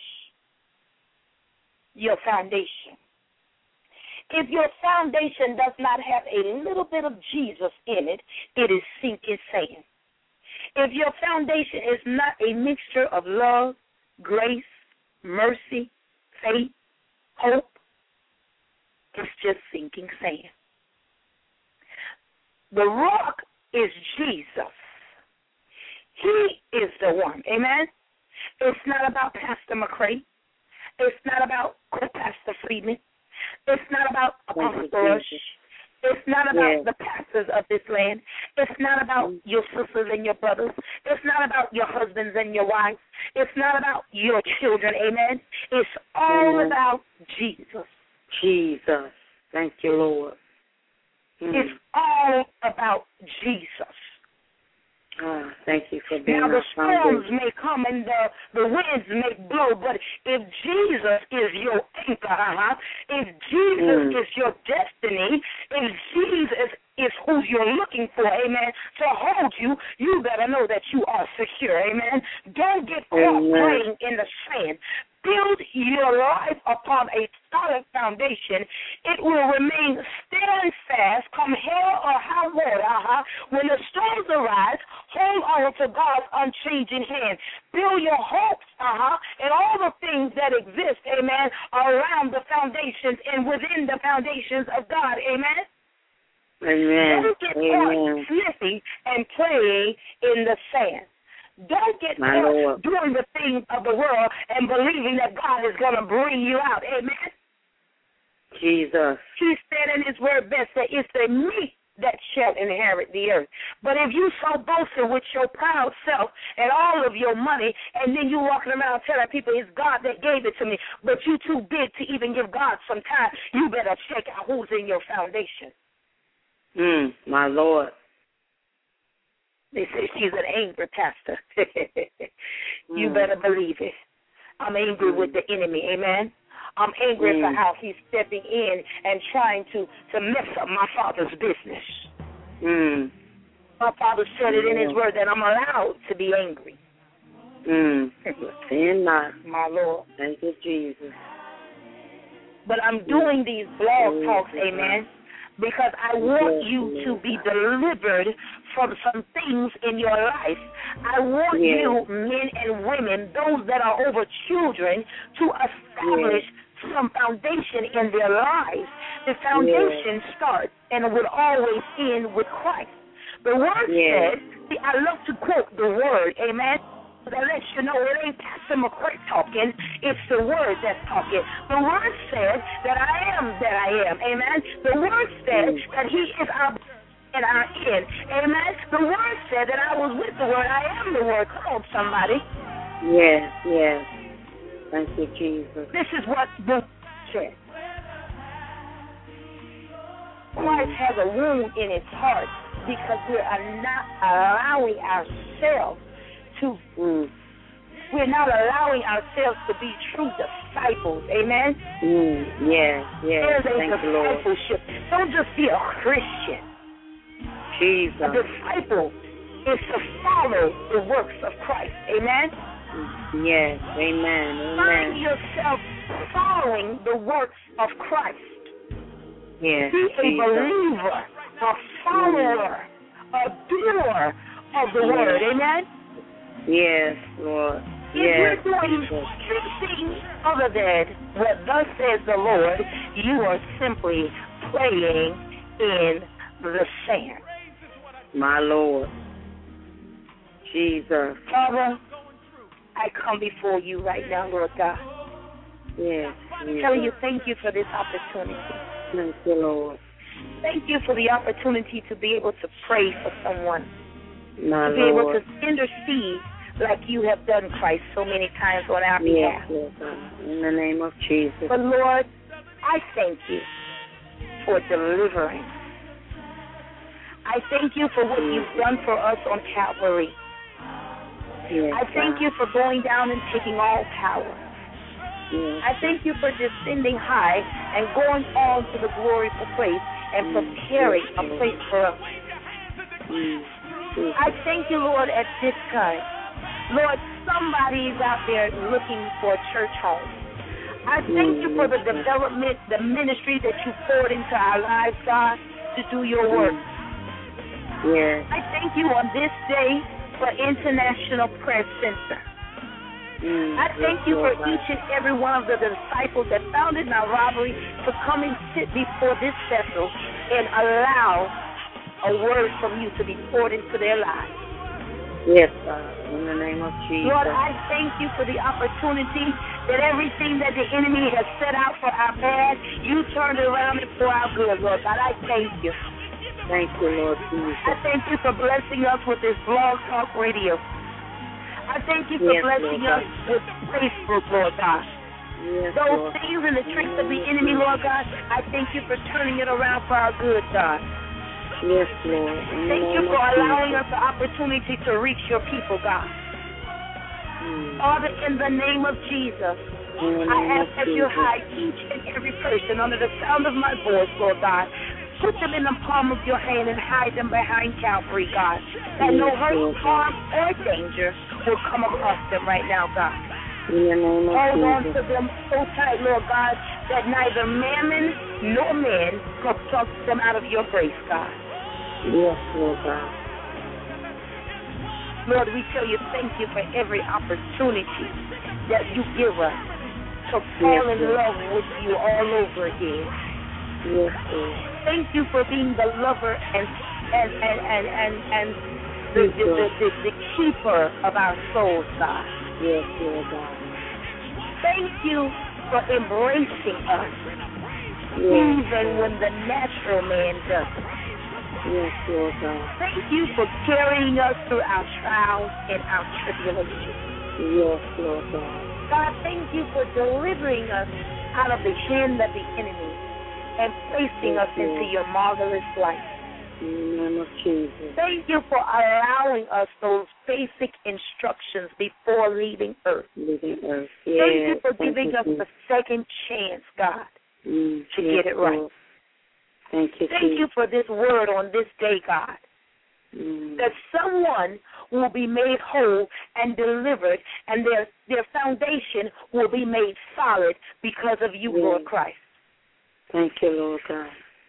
your foundation. If your foundation does not have a little bit of Jesus in it, it is sinking sand. If your foundation is not a mixture of love, grace, mercy, faith, hope, it's just sinking sand. The rock is Jesus. He is the one, amen? It's not about Pastor McCray. It's not about Pastor Friedman. It's not about Apostle Rush. It's not about yeah. the pastors of this land. It's not about your sisters and your brothers. It's not about your husbands and your wives. It's not about your children, amen. It's all mm. about Jesus. Jesus. Thank you, Lord. Mm. It's all about Jesus. Oh, thank you for being Now, the our storms may come and the, the winds may blow, but if Jesus is your anchor, uh-huh, if Jesus mm. is your destiny, if Jesus is who you're looking for, amen, to hold you, you better know that you are secure, amen. Don't get caught amen. playing in the sand. Build your life upon a solid foundation. It will remain steadfast, come hell or high water. Uh-huh. When the storms arise, hold on to God's unchanging hand. Build your hopes, uh-huh, and all the things that exist, amen, around the foundations and within the foundations of God, amen. Amen. Don't get caught sniffing and playing in the sand. Don't get caught doing the things of the world and believing that God is going to bring you out. Amen. Jesus. He said in his word best that it's the meek that shall inherit the earth. But if you so boasting with your proud self and all of your money, and then you walking around telling people it's God that gave it to me, but you too big to even give God some time, you better check out who's in your foundation. Mm, my Lord. They say she's an angry pastor. You mm. better believe it. I'm angry mm. with the enemy, amen? I'm angry mm. for how he's stepping in and trying to, to mess up my father's business. Mm. My father said it in his word that I'm allowed to be angry. Mm. And not. My Lord. Thank you, Jesus. But I'm doing these blog talks, amen, because I want you to be delivered from some things in your life. I want yeah. you, men and women, those that are over children, to establish yeah. some foundation in their lives. The foundation yeah. starts and it will always end with Christ. The Word yeah. says, see, I love to quote the Word, amen, that lets you know it ain't Pastor McCray talking, it's the Word that's talking. The Word says that I am that I am, amen. The Word says mm. that he is our and our end, amen. The Word said that I was with the Word, I am the Word. Come on, somebody. Yes, yes. Thank you, Jesus. This is what the said. Christ has a wound in his heart because we are not allowing ourselves to, mm. we're not allowing ourselves to be true disciples, amen? Mm. Yes, yes. There's a Thank discipleship. You, Lord. Don't just be a Christian. Jesus. A disciple is to follow the works of Christ, amen? Yes, amen, amen. Find yourself following the works of Christ. Yes, be a Jesus. believer, a follower, mm. a doer of the yes. word, amen? Yes, Lord. If yes. you're doing anything other than what thus says the Lord, you are simply playing in the sand. My Lord. Jesus. Father, I come before you right now, Lord God. Yes. I'm telling you, thank you for this opportunity. Thank you, Lord. Thank you for the opportunity to be able to pray for someone. My to be Lord. able to intercede like you have done, Christ, so many times on our yes, behalf. Yes, in the name of Jesus. But, Lord, I thank you for delivering. I thank you for what yes. you've done for us on Calvary. Yes, I thank God. you for going down and taking all power. Yes. I thank you for descending high and going on to the glorious place and preparing yes. a place for us. Yes. Yes. I thank you, Lord, at this time. Lord, somebody is out there looking for a church home. I thank you for the development, the ministry that you poured into our lives, God, to do your work. Yes. I thank you on this day for International Prayer Center. Mm, I thank yes, you for Lord. each and every one of the disciples that found it not robbery to come and sit before this vessel and allow a word from you to be poured into their lives. Yes, God, in the name of Jesus. Lord, I thank you for the opportunity that everything that the enemy has set out for our bad, you turned around and for our good, Lord God. I thank you. Thank you, Lord Jesus. I thank you for blessing us with this Blog Talk Radio. I thank you for Yes, blessing Lord us with Facebook, Lord God. Yes, Those Lord. things and the tricks of the enemy, Lord God, I thank you for turning it around for our good, God. Yes, Lord. In Thank the you name for of allowing Jesus. us the opportunity to reach your people, God. Mm. Father, in the name of Jesus, In the I name ask of that you Jesus. hide each and every person under the sound of my voice, Lord God. Put them in the palm of your hand and hide them behind Calvary, God. That no Yes, hurt, Lord. harm, or danger will come across them right now, God. In the name of Hold on Jesus. to them so tight, Lord God, that neither mammon nor man can pluck them out of your grace, God. Yes, Lord God. Lord, we tell you thank you for every opportunity that you give us to fall Yes, in Lord. love with you all over again. Yes, Lord. Thank you for being the lover and and and and and, and the, the, the, the, the keeper of our souls, God. Yes, Lord God. Thank you for embracing us, Yes, even Lord. when the natural man doesn't. Yes, Lord God. Thank you for carrying us through our trials and our tribulations. Yes, Lord God. God, thank you for delivering us out of the hand of the enemy and placing Yes, us into Lord. your marvelous light. In the name of Jesus. Thank you for allowing us those basic instructions before leaving earth. Living earth. Thank Yes. you for Thank giving you, us Jesus. the second chance, God, Mm, to yes, get it right. Lord. Thank you, Thank Jesus. you for this word on this day, God, Mm. that someone will be made whole and delivered, and their their foundation will be made solid because of you, Yes. Lord Christ. Thank you, Lord God.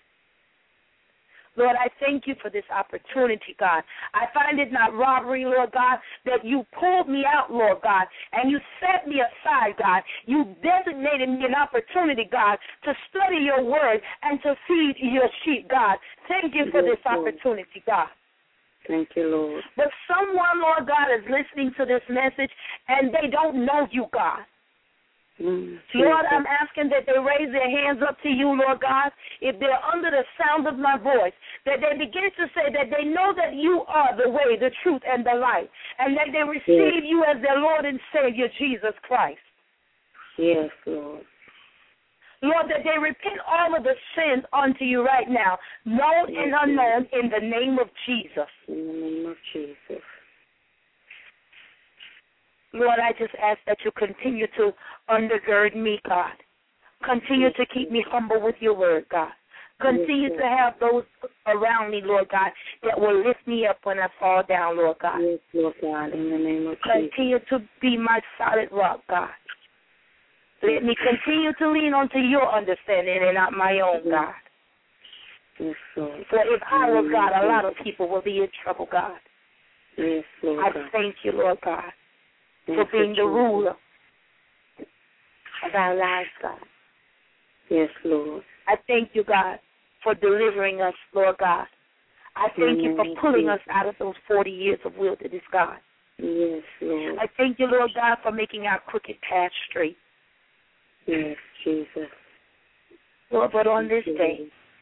Lord, I thank you for this opportunity, God. I find it not robbery, Lord God, that you pulled me out, Lord God, and you set me aside, God. You designated me an opportunity, God, to study your word and to feed your sheep, God. Thank you for Yes, this Lord. opportunity, God. Thank you, Lord. But someone, Lord God, is listening to this message, and they don't know you, God. Mm, Lord, Jesus. I'm asking that they raise their hands up to you, Lord God, if they're under the sound of my voice, that they begin to say that they know that you are the way, the truth, and the light, and that they receive Yes. you as their Lord and Savior, Jesus Christ. Yes, Lord. Lord, that they repent all of the sins unto you right now, known and unknown, in the name of Jesus. In the name of Jesus. Lord, I just ask that you continue to undergird me, God. Continue to keep me humble with your word, God. Continue Yes, to have those around me, Lord God, that will lift me up when I fall down, Lord God. Yes, Lord God, in the name of Jesus. Continue to be my solid rock, God. Let me continue to lean onto your understanding and not my own, God. Yes, Lord. For if I was God, a lot of people will be in trouble, God. Yes, Lord I God. thank you, Lord God, for Thank you, being the Jesus. ruler of our lives, God. Yes, Lord. I thank you, God, for delivering us, Lord God. I thank you for pulling us out of those forty years of wilderness, God. Yes, Lord. I thank you, Lord God, for making our crooked path straight. Yes, Jesus. Lord, but on this day,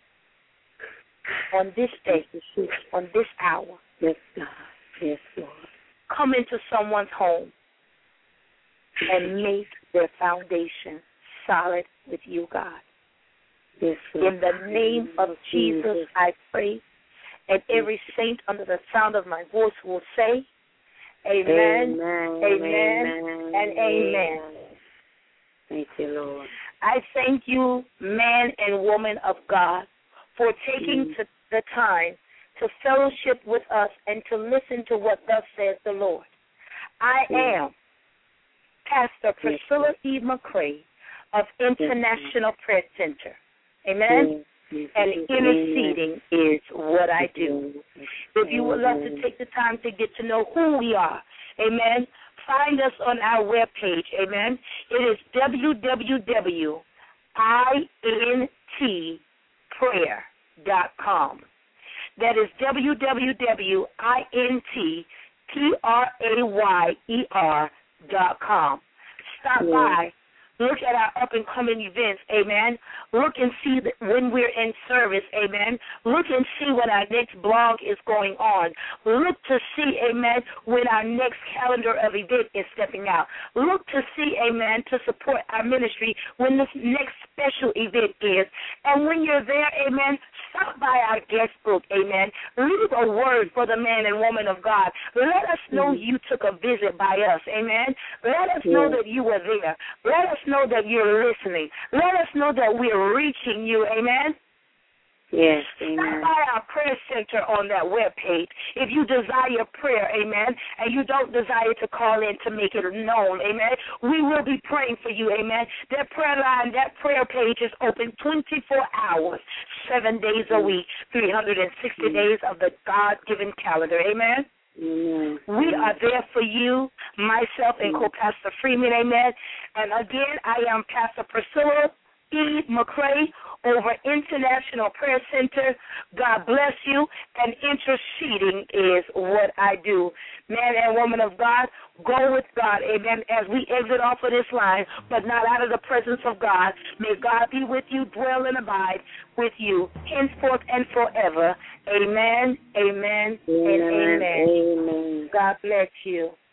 on this day, on this hour, Yes, God. Yes, Lord. come into someone's home and make their foundation solid with you, God. Yes, Lord. In the name of Jesus, I pray, and every saint under the sound of my voice will say, Amen, Amen, amen, amen, and amen. Thank you, Lord. I thank you, man and woman of God, for taking Mm. to the time to fellowship with us and to listen to what thus says the Lord. I Mm. am Pastor Priscilla E. McCray of International Prayer Center. Amen? Yes, And yes, interceding is what I do. Yes. If you would love to take the time to get to know who we are, amen, find us on our webpage, amen. It is w w w dot i n t prayer dot com. That is w w w dot i n t prayer dot com. Stop Yes. by, Look at our up-and-coming events, amen. Look and see that when we're in service, amen. Look and see when our next blog is going on. Look to see, amen, when our next calendar of event is stepping out. Look to see, amen, to support our ministry when this next special event is. And when you're there, amen, stop by our guest book, amen. Leave a word for the man and woman of God. Let us know you took a visit by us, amen. Let us know that you were there. Let us know that you're listening. Let us know that we're reaching you, amen. Yes, amen. Stop by our prayer center on that webpage. If you desire prayer, amen, and you don't desire to call in to make it known, amen, we will be praying for you, amen. That prayer line, that prayer page is open twenty-four hours, seven days a week, three hundred sixty mm-hmm. days of the God-given calendar, amen. Amen. We are there for you, myself and co-pastor Freeman, amen. And again, I am Pastor Priscilla E. McCray over International Prayer Center. God bless you, and interceding is what I do. Man and woman of God, go with God, amen, as we exit off of this line, but not out of the presence of God. May God be with you, dwell and abide with you, henceforth and forever. Amen, amen, amen and amen. Amen. God bless you.